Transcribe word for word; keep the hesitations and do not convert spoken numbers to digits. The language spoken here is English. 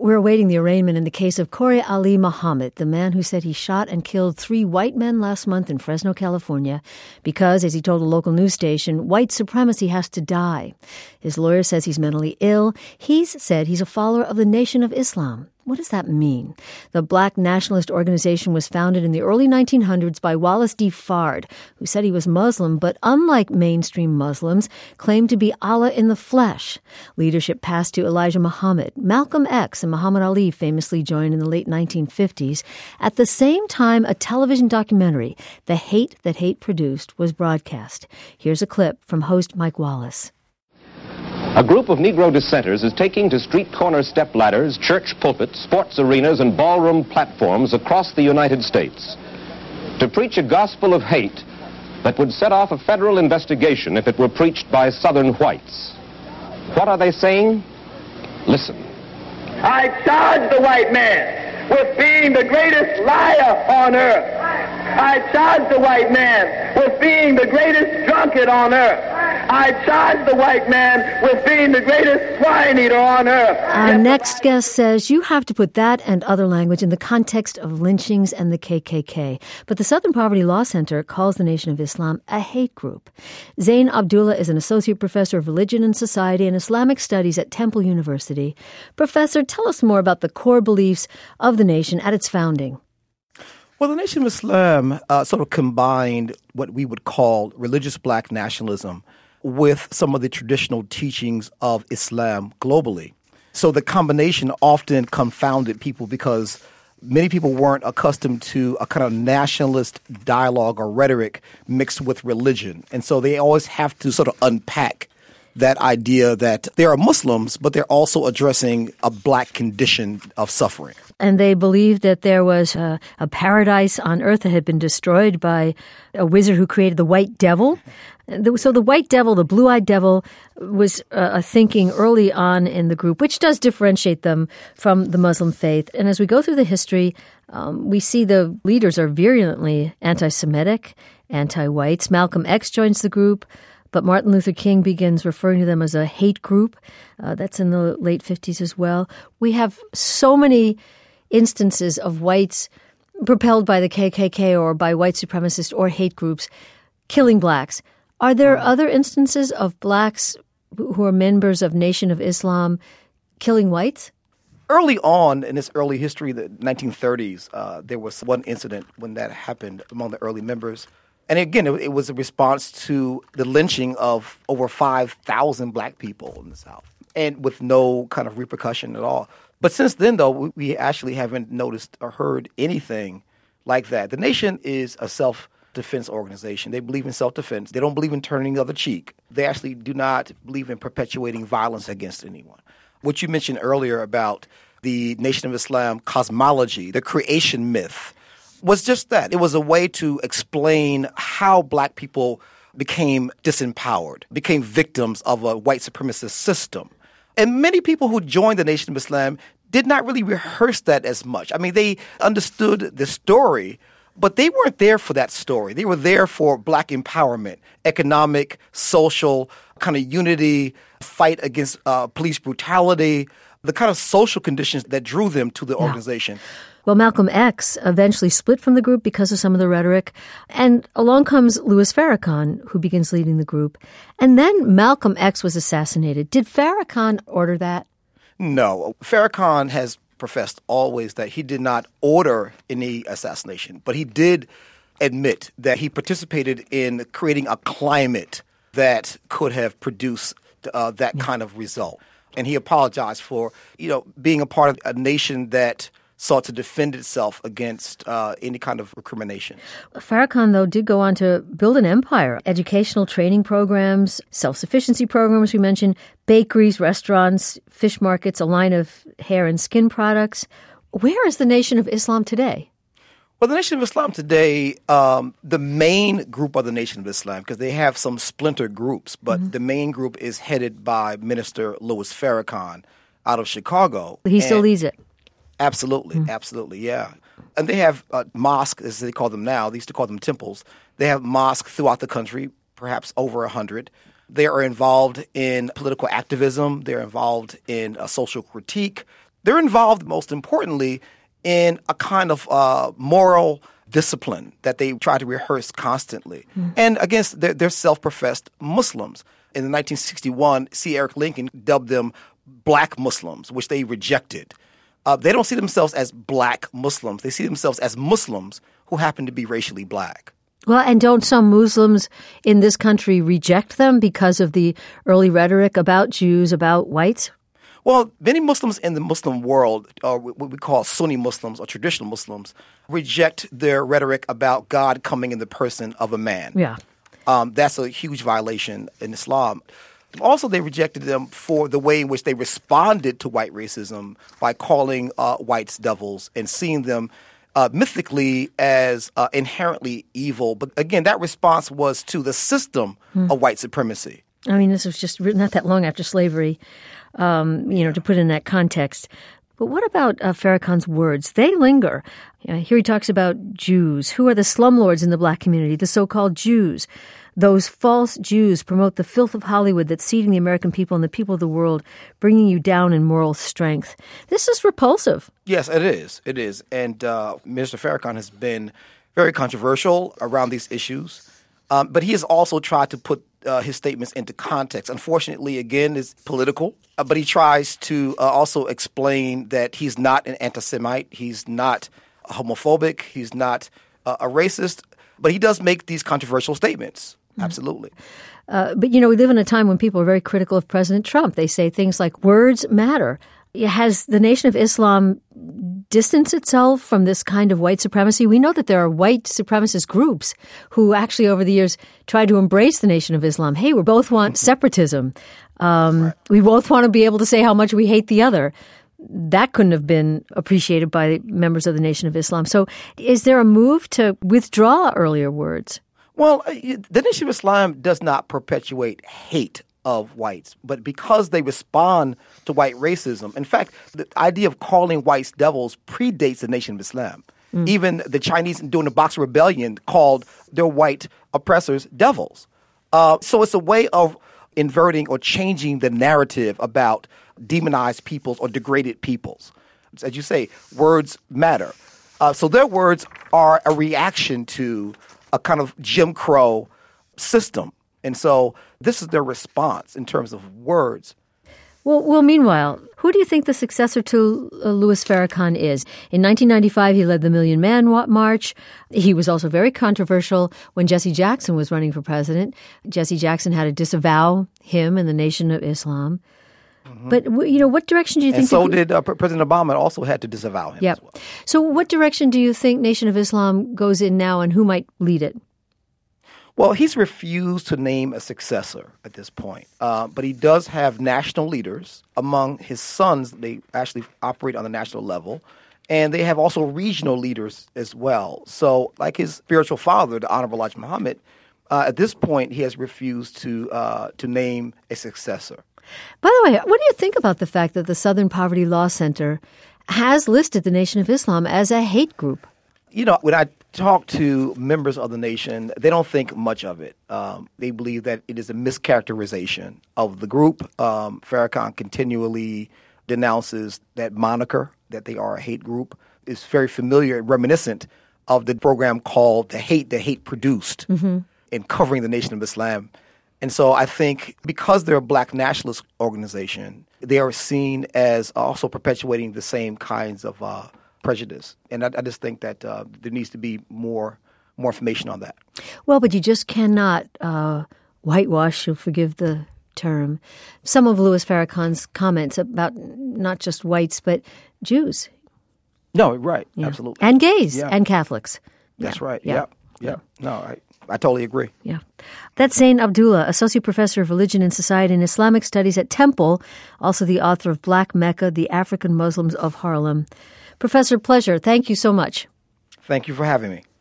We're awaiting the arraignment in the case of Corey Ali Muhammad, the man who said he shot and killed three white men last month in Fresno, California, because, as he told a local news station, white supremacy has to die. His lawyer says he's mentally ill. He's said he's a follower of the Nation of Islam. What does that mean? The black nationalist organization was founded in the early nineteen hundreds by Wallace D. Fard, who said he was Muslim, but unlike mainstream Muslims, claimed to be Allah in the flesh. Leadership passed to Elijah Muhammad. Malcolm X and Muhammad Ali famously joined in the late nineteen fifties. At the same time, a television documentary, The Hate That Hate Produced, was broadcast. Here's a clip from host Mike Wallace. A group of Negro dissenters is taking to street corner step ladders, church pulpits, sports arenas, and ballroom platforms across the United States to preach a gospel of hate that would set off a federal investigation if it were preached by Southern whites. What are they saying? Listen. I charge the white man with being the greatest liar on earth. I charge the white man with being the greatest drunkard on earth. I charge the white man with being the greatest swine eater on earth. Our next guest says you have to put that and other language in the context of lynchings and the K K K. But the Southern Poverty Law Center calls the Nation of Islam a hate group. Zain Abdullah is an associate professor of religion and society and Islamic studies at Temple University. Professor, tell us more about the core beliefs of the nation at its founding. Well, the Nation of Islam uh, sort of combined what we would call religious black nationalism with some of the traditional teachings of Islam globally. So the combination often confounded people because many people weren't accustomed to a kind of nationalist dialogue or rhetoric mixed with religion. And so they always have to sort of unpack that idea that they are Muslims, but they're also addressing a black condition of suffering. And they believed that there was a, a paradise on earth that had been destroyed by a wizard who created the white devil. So the white devil, the blue-eyed devil, was uh, a thinking early on in the group, which does differentiate them from the Muslim faith. And as we go through the history, um, we see the leaders are virulently anti-Semitic, anti-whites. Malcolm X joins the group, but Martin Luther King begins referring to them as a hate group. Uh, that's in the late fifties as well. We have so many instances of whites propelled by the K K K or by white supremacist or hate groups killing blacks. Are there other instances of blacks who are members of Nation of Islam killing whites? Early on in this early history, the nineteen thirties, uh, there was one incident when that happened among the early members. And again, it, it was a response to the lynching of over five thousand black people in the South, and with no kind of repercussion at all. But since then, though, we, we actually haven't noticed or heard anything like that. The Nation is a self-defense organization. They believe in self-defense. They don't believe in turning the other cheek. They actually do not believe in perpetuating violence against anyone. What you mentioned earlier about the Nation of Islam cosmology, the creation myth, was just that. It was a way to explain how black people became disempowered, became victims of a white supremacist system. And many people who joined the Nation of Islam did not really rehearse that as much. I mean, they understood the story, but they weren't there for that story. They were there for black empowerment, economic, social, kind of unity, fight against uh, police brutality, the kind of social conditions that drew them to the yeah. organization. Well, Malcolm X eventually split from the group because of some of the rhetoric. And along comes Louis Farrakhan, who begins leading the group. And then Malcolm X was assassinated. Did Farrakhan order that? No. Farrakhan has professed always that he did not order any assassination, but he did admit that he participated in creating a climate that could have produced uh, that yeah. kind of result. And he apologized for, you know, being a part of a nation that sought to defend itself against uh, any kind of recrimination. Farrakhan, though, did go on to build an empire. Educational training programs, self-sufficiency programs, we mentioned, bakeries, restaurants, fish markets, a line of hair and skin products. Where is the Nation of Islam today? Well, the Nation of Islam today, um, the main group of the Nation of Islam, because they have some splinter groups, but mm-hmm. the main group is headed by Minister Louis Farrakhan out of Chicago. He still leads it. Absolutely, mm. absolutely, yeah. And they have uh, mosques, as they call them now. They used to call them temples. They have mosques throughout the country, perhaps over a hundred. They are involved in political activism. They're involved in a social critique. they're involved, most importantly, in a kind of uh, moral discipline that they try to rehearse constantly. Mm. And against their, their self-professed Muslims. In nineteen sixty-one, C. Eric Lincoln dubbed them black Muslims, which they rejected. Uh, they don't see themselves as black Muslims. They see themselves as Muslims who happen to be racially black. Well, and don't some Muslims in this country reject them because of the early rhetoric about Jews, about whites? Well, many Muslims in the Muslim world, or what we call Sunni Muslims or traditional Muslims, reject their rhetoric about God coming in the person of a man. Yeah. Um, that's a huge violation in Islam. Also, they rejected them for the way in which they responded to white racism by calling uh, whites devils and seeing them uh, mythically as uh, inherently evil. But again, that response was to the system mm. of white supremacy. I mean, this was just not that long after slavery, um, you know, to put in that context. But what about uh, Farrakhan's words? They linger. You know, here he talks about Jews. Who are the slumlords in the black community, the so-called Jews? Those false Jews promote the filth of Hollywood that's seeding the American people and the people of the world, bringing you down in moral strength. This is repulsive. Yes, it is. It is. And uh, Minister Farrakhan has been very controversial around these issues. Um, but he has also tried to put uh, his statements into context. Unfortunately, again, it's political. Uh, but he tries to uh, also explain that he's not an anti-Semite. He's not homophobic. He's not uh, a racist. But he does make these controversial statements. Absolutely. Uh, but, you know, we live in a time when people are very critical of President Trump. They say things like words matter. Has the Nation of Islam distanced itself from this kind of white supremacy? We know that there are white supremacist groups who actually over the years tried to embrace the Nation of Islam. Hey, we both want separatism. Um, right. We both want to be able to say how much we hate the other. That couldn't have been appreciated by members of the Nation of Islam. So is there a move to withdraw earlier words? Well, the Nation of Islam does not perpetuate hate of whites, but because they respond to white racism. In fact, the idea of calling whites devils predates the Nation of Islam. Mm. Even the Chinese during the Boxer Rebellion called their white oppressors devils. Uh, so it's a way of inverting or changing the narrative about demonized peoples or degraded peoples. As you say, words matter. Uh, so their words are a reaction to a kind of Jim Crow system. And so this is their response in terms of words. Well, well, meanwhile, who do you think the successor to uh, Louis Farrakhan is? In nineteen ninety-five, he led the Million Man March. He was also very controversial when Jesse Jackson was running for president. Jesse Jackson had to disavow him and the Nation of Islam. Mm-hmm. But, you know, what direction do you think... And so the, did uh, President Obama also had to disavow him yep. as well. So what direction do you think Nation of Islam goes in now, and who might lead it? Well, he's refused to name a successor at this point. Uh, but he does have national leaders. Among his sons, they actually operate on the national level. And they have also regional leaders as well. So like his spiritual father, the Honorable Elijah Muhammad, uh, at this point, he has refused to uh, to name a successor. By the way, what do you think about the fact that the Southern Poverty Law Center has listed the Nation of Islam as a hate group? You know, when I talk to members of the nation, they don't think much of it. Um, they believe that it is a mischaracterization of the group. Um, Farrakhan continually denounces that moniker, that they are a hate group. It's very familiar and reminiscent of the program called The Hate the Hate Produced mm-hmm. in covering the Nation of Islam. And so I think because they're a black nationalist organization, they are seen as also perpetuating the same kinds of uh, prejudice. And I, I just think that uh, there needs to be more more information on that. Well, but you just cannot uh, whitewash, you'll forgive the term, some of Louis Farrakhan's comments about not just whites, but Jews. No, right. Yeah. Absolutely. And gays yeah. and Catholics. That's yeah. right. Yeah. Yeah. Yeah. No, I, I totally agree. Yeah. That's Zain Abdullah, Associate Professor of Religion and Society and Islamic Studies at Temple, also the author of Black Mecca, the African Muslims of Harlem. Professor, pleasure. Thank you so much. Thank you for having me.